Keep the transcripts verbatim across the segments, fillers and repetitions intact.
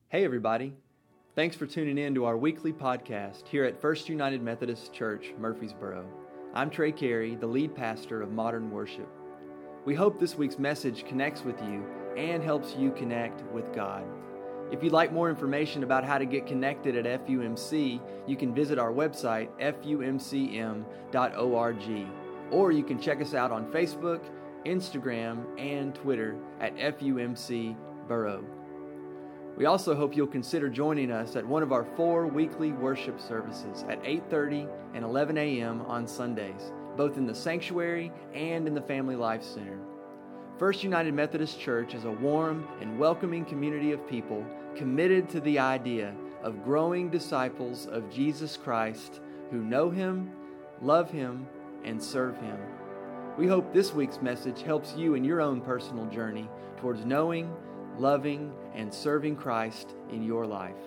Hey everybody, thanks for tuning in to our weekly podcast here at First United Methodist Church, Murfreesboro. I'm Trey Carey, the lead pastor of Modern Worship. We hope this week's message connects with you and helps you connect with God. If you'd like more information about how to get connected at F U M C, you can visit our website, f u m c m dot org, or you can check us out on Facebook, Instagram, and Twitter at F U M C Borough. We also hope you'll consider joining us at one of our four weekly worship services at eight thirty and eleven a.m. on Sundays, both in the sanctuary and in the Family Life Center. First United Methodist Church is a warm and welcoming community of people committed to the idea of growing disciples of Jesus Christ who know Him, love Him, and serve Him. We hope this week's message helps you in your own personal journey towards knowing, loving, and serving Christ in your life.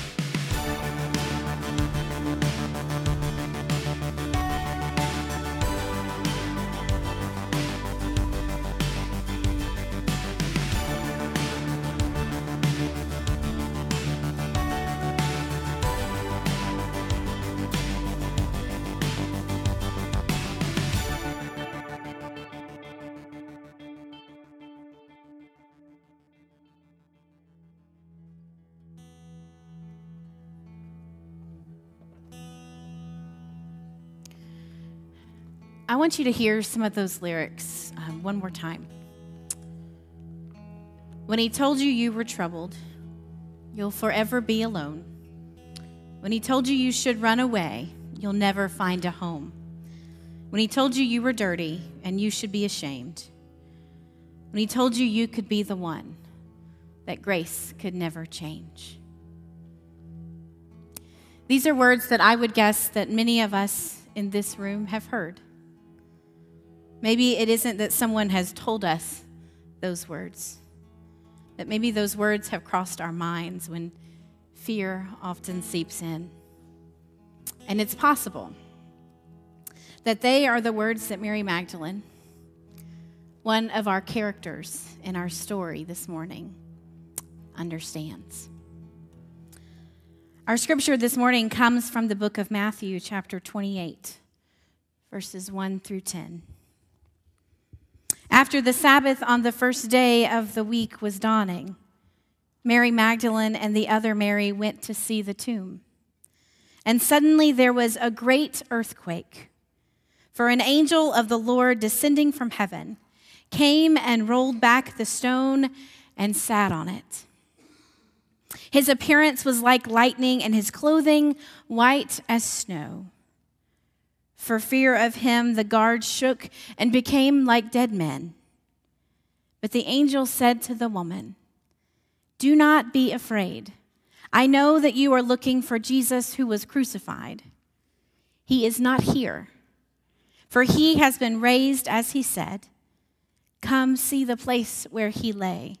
I want you to hear some of those lyrics um, one more time. When He told you you were troubled, you'll forever be alone. When He told you you should run away, you'll never find a home. When He told you you were dirty and you should be ashamed. When He told you you could be the one that grace could never change. These are words that I would guess that many of us in this room have heard. Maybe it isn't that someone has told us those words, that maybe those words have crossed our minds when fear often seeps in. And it's possible that they are the words that Mary Magdalene, one of our characters in our story this morning, understands. Our scripture this morning comes from the book of Matthew, chapter twenty-eight, verses one through ten. After the Sabbath on the first day of the week was dawning, Mary Magdalene and the other Mary went to see the tomb. And suddenly there was a great earthquake, for an angel of the Lord descending from heaven came and rolled back the stone and sat on it. His appearance was like lightning and his clothing white as snow. For fear of him, the guards shook and became like dead men. But the angel said to the woman, "Do not be afraid. I know that you are looking for Jesus who was crucified. He is not here, for he has been raised as he said. Come see the place where he lay.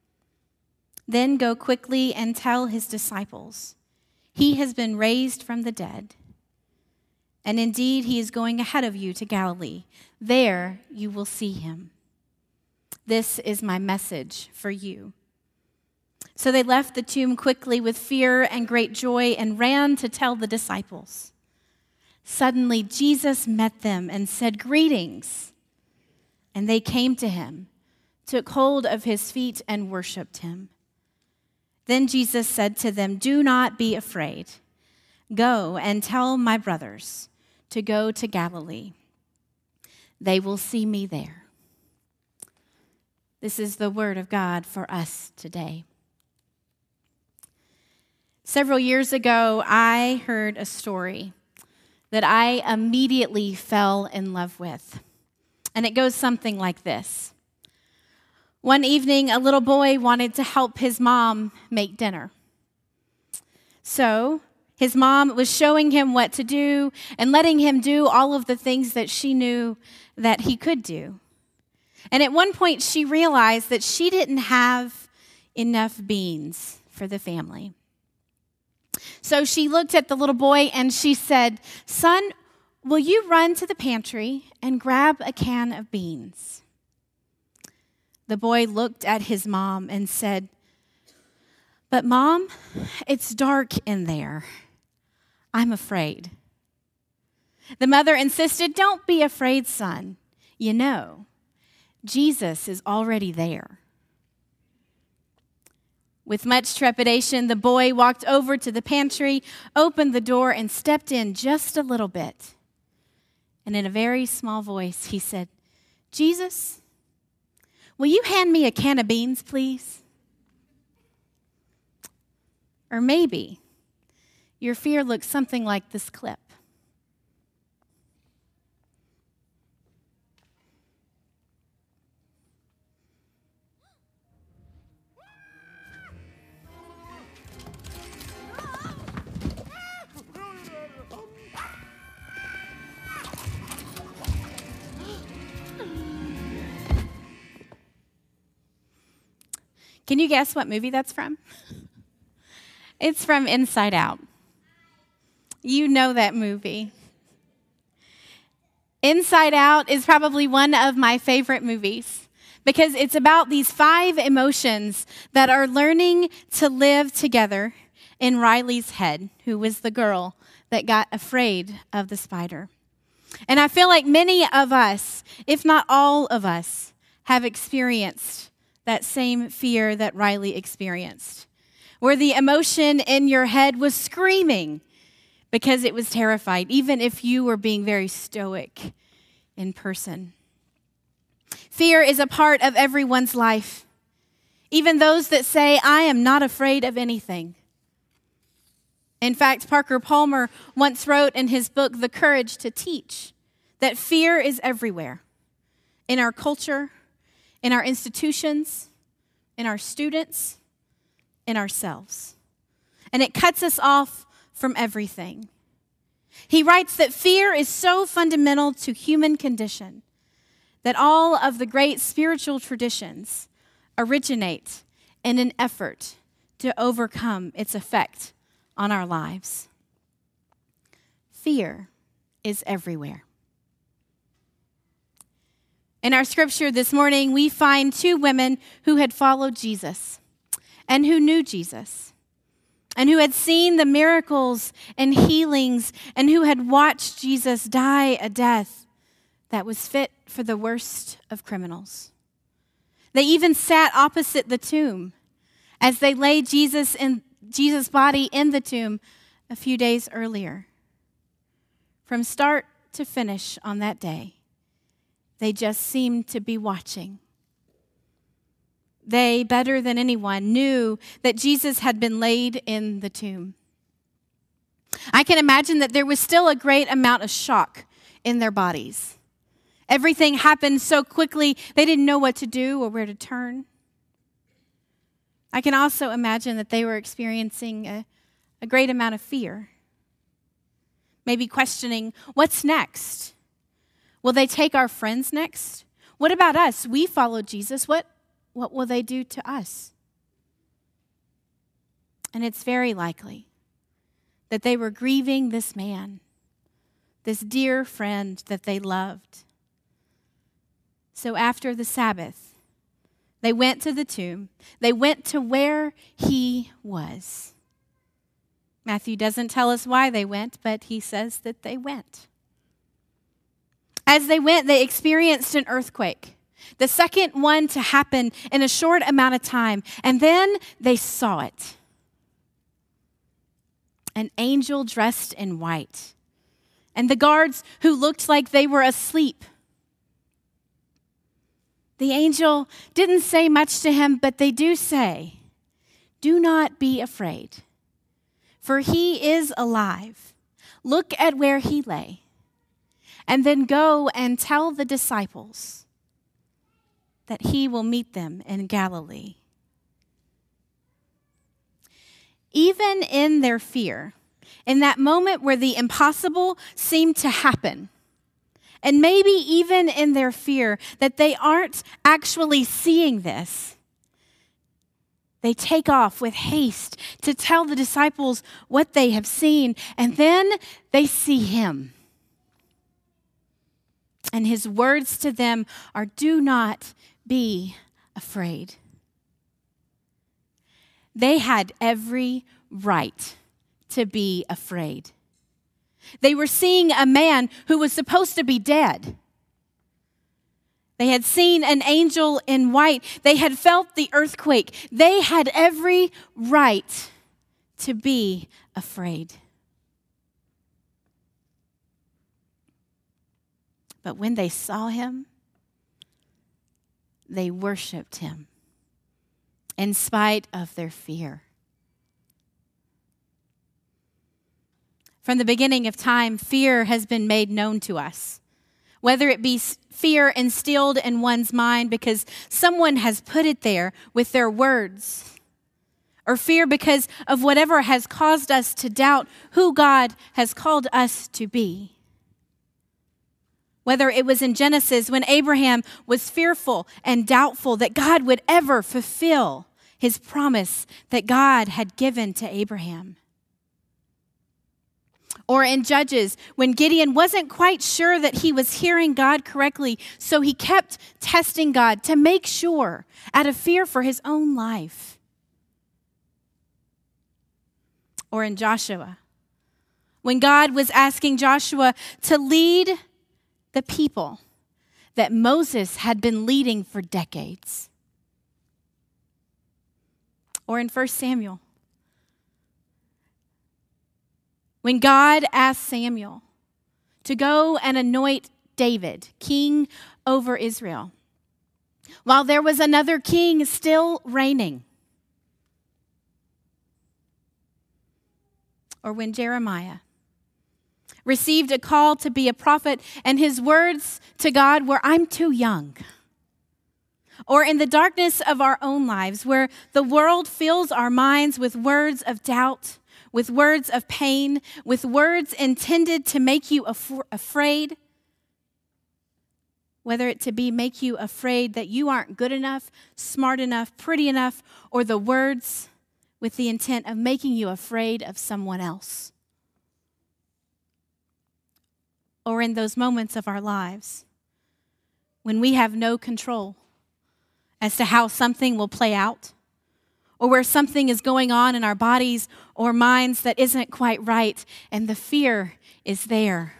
Then go quickly and tell his disciples, he has been raised from the dead. And indeed, he is going ahead of you to Galilee. There you will see him. This is my message for you." So they left the tomb quickly with fear and great joy and ran to tell the disciples. Suddenly Jesus met them and said, "Greetings." And they came to him, took hold of his feet and worshiped him. Then Jesus said to them, "Do not be afraid. Go and tell my brothers to go to Galilee. They will see me there." This is the word of God for us today. Several years ago, I heard a story that I immediately fell in love with. And it goes something like this. One evening, a little boy wanted to help his mom make dinner. So his mom was showing him what to do and letting him do all of the things that she knew that he could do. And at one point, she realized that she didn't have enough beans for the family. So she looked at the little boy and she said, "Son, will you run to the pantry and grab a can of beans?" The boy looked at his mom and said, But Mom, it's dark in there. I'm afraid. The mother insisted, don't be afraid, son. You know, Jesus is already there. With much trepidation, the boy walked over to the pantry, opened the door, and stepped in just a little bit. And in a very small voice, he said, Jesus, will you hand me a can of beans, please? Or maybe your fear looks something like this clip. Can you guess what movie that's from? It's from Inside Out. You know that movie. Inside Out is probably one of my favorite movies because it's about these five emotions that are learning to live together in Riley's head, who was the girl that got afraid of the spider. And I feel like many of us, if not all of us, have experienced that same fear that Riley experienced, where the emotion in your head was screaming because it was terrified, even if you were being very stoic in person. Fear is a part of everyone's life, even those that say, I am not afraid of anything. In fact, Parker Palmer once wrote in his book, The Courage to Teach, that fear is everywhere, in our culture, in our institutions, in our students, in ourselves. And it cuts us off from everything. He writes that fear is so fundamental to human condition that all of the great spiritual traditions originate in an effort to overcome its effect on our lives. Fear is everywhere. In our scripture this morning, we find two women who had followed Jesus and who knew Jesus and who had seen the miracles and healings and who had watched Jesus die a death that was fit for the worst of criminals. They even sat opposite the tomb as they laid Jesus in Jesus' body in the tomb a few days earlier. From start to finish on that day, they just seemed to be watching. They, better than anyone, knew that Jesus had been laid in the tomb. I can imagine that there was still a great amount of shock in their bodies. Everything happened so quickly, they didn't know what to do or where to turn. I can also imagine that they were experiencing a, a great amount of fear. Maybe questioning, what's next? Will they take our friends next? What about us? We followed Jesus. What, what will they do to us? And it's very likely that they were grieving this man, this dear friend that they loved. So after the Sabbath, they went to the tomb. They went to where he was. Matthew doesn't tell us why they went, but he says that they went. As they went, they experienced an earthquake, the second one to happen in a short amount of time, and then they saw it. An angel dressed in white, and the guards who looked like they were asleep. The angel didn't say much to him, but they do say, do not be afraid, for he is alive. Look at where he lay. And then go and tell the disciples that he will meet them in Galilee. Even in their fear, in that moment where the impossible seemed to happen, and maybe even in their fear that they aren't actually seeing this, they take off with haste to tell the disciples what they have seen, and then they see him. And his words to them are, do not be afraid. they had every right to be afraid. They were seeing a man who was supposed to be dead. They had seen an angel in white. They had felt the earthquake. They had every right to be afraid. But when they saw him, they worshiped him in spite of their fear. From the beginning of time, fear has been made known to us. Whether it be fear instilled in one's mind because someone has put it there with their words, or fear because of whatever has caused us to doubt who God has called us to be. Whether it was in Genesis when Abraham was fearful and doubtful that God would ever fulfill his promise that God had given to Abraham. Or in Judges, when Gideon wasn't quite sure that he was hearing God correctly, so he kept testing God to make sure, out of fear for his own life. Or in Joshua, when God was asking Joshua to lead the people that Moses had been leading for decades. Or in First Samuel, when God asked Samuel to go and anoint David, king over Israel, while there was another king still reigning. Or when Jeremiah received a call to be a prophet, and his words to God were, "I'm too young." Or in the darkness of our own lives, where the world fills our minds with words of doubt, with words of pain, with words intended to make you af- afraid, whether it to be make you afraid that you aren't good enough, smart enough, pretty enough, or the words with the intent of making you afraid of someone else. Or in those moments of our lives when we have no control as to how something will play out, or where something is going on in our bodies or minds that isn't quite right, and the fear is there.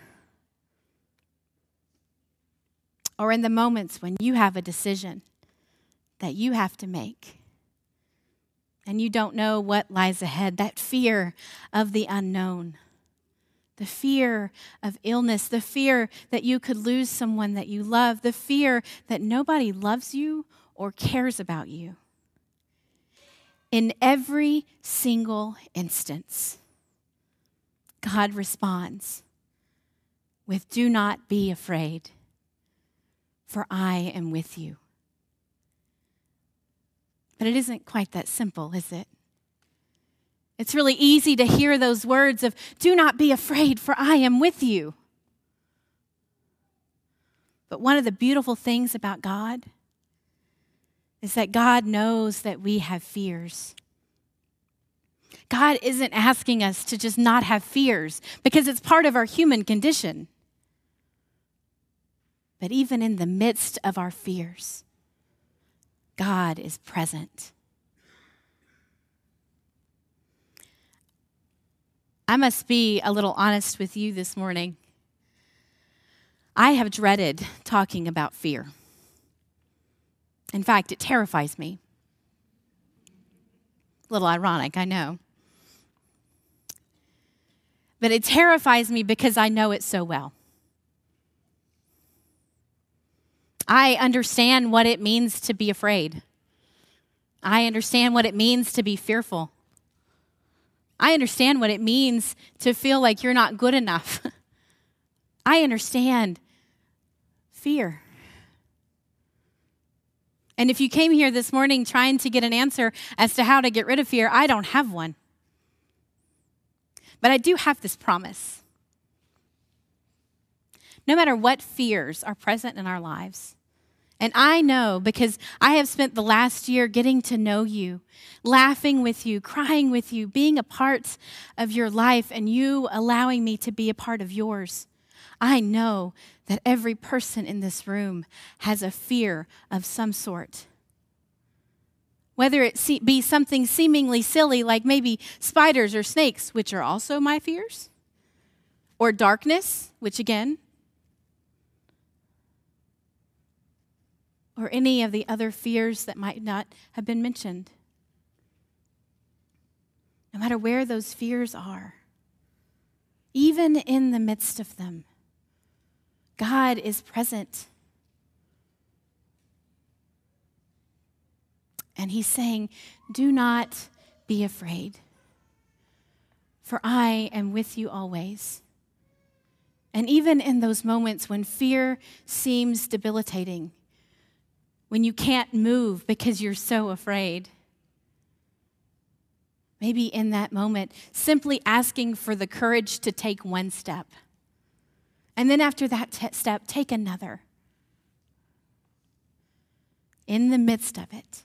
Or in the moments when you have a decision that you have to make, and you don't know what lies ahead, that fear of the unknown. The fear of illness, the fear that you could lose someone that you love, the fear that nobody loves you or cares about you. In every single instance, God responds with, "Do not be afraid, for I am with you." But it isn't quite that simple, is it? It's really easy to hear those words of, "Do not be afraid, for I am with you." But one of the beautiful things about God is that God knows that we have fears. God isn't asking us to just not have fears because it's part of our human condition. But even in the midst of our fears, God is present. I must be a little honest with you this morning. I have dreaded talking about fear. In fact, it terrifies me. A little ironic, I know. But it terrifies me because I know it so well. I understand what it means to be afraid. I understand what it means to be fearful. I understand what it means to feel like you're not good enough. I understand fear. And if you came here this morning trying to get an answer as to how to get rid of fear, I don't have one. But I do have this promise. No matter what fears are present in our lives, and I know because I have spent the last year getting to know you, laughing with you, crying with you, being a part of your life, and you allowing me to be a part of yours. I know that every person in this room has a fear of some sort. Whether it se- be something seemingly silly like maybe spiders or snakes, which are also my fears, or darkness, which again, or any of the other fears that might not have been mentioned. No matter where those fears are, even in the midst of them, God is present. And he's saying, do not be afraid, for I am with you always. And even in those moments when fear seems debilitating, when you can't move because you're so afraid, maybe in that moment, simply asking for the courage to take one step. And then after that t- step, take another. In the midst of it,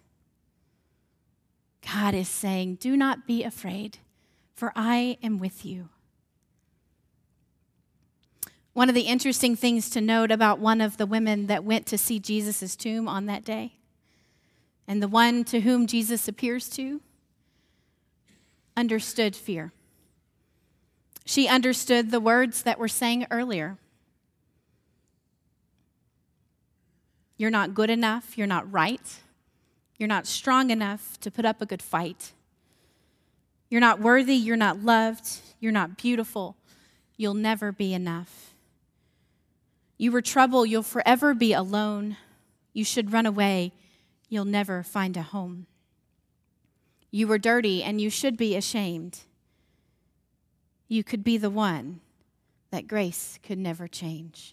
God is saying, do not be afraid, for I am with you. One of the interesting things to note about one of the women that went to see Jesus' tomb on that day, and the one to whom Jesus appears to, understood fear. She understood the words that were sang earlier. You're not good enough, you're not right. You're not strong enough to put up a good fight. You're not worthy, you're not loved, you're not beautiful. You'll never be enough. You were trouble, you'll forever be alone. You should run away, you'll never find a home. You were dirty and you should be ashamed. You could be the one that grace could never change.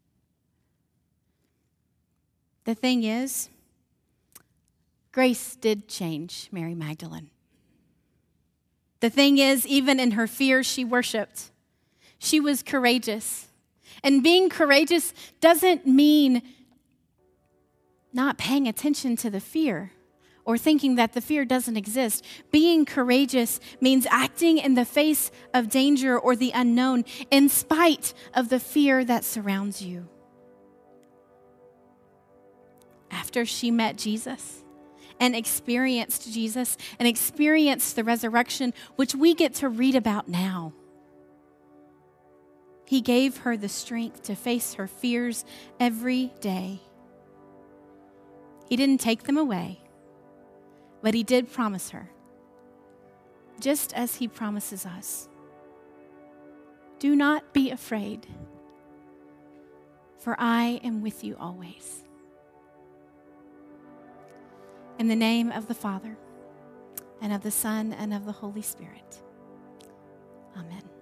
The thing is, grace did change Mary Magdalene. The thing is, even in her fear, she worshiped. She was courageous. And being courageous doesn't mean not paying attention to the fear or thinking that the fear doesn't exist. Being courageous means acting in the face of danger or the unknown in spite of the fear that surrounds you. After she met Jesus and experienced Jesus and experienced the resurrection, which we get to read about now, he gave her the strength to face her fears every day. He didn't take them away, but he did promise her, just as he promises us, do not be afraid, for I am with you always. In the name of the Father, and of the Son, and of the Holy Spirit. Amen.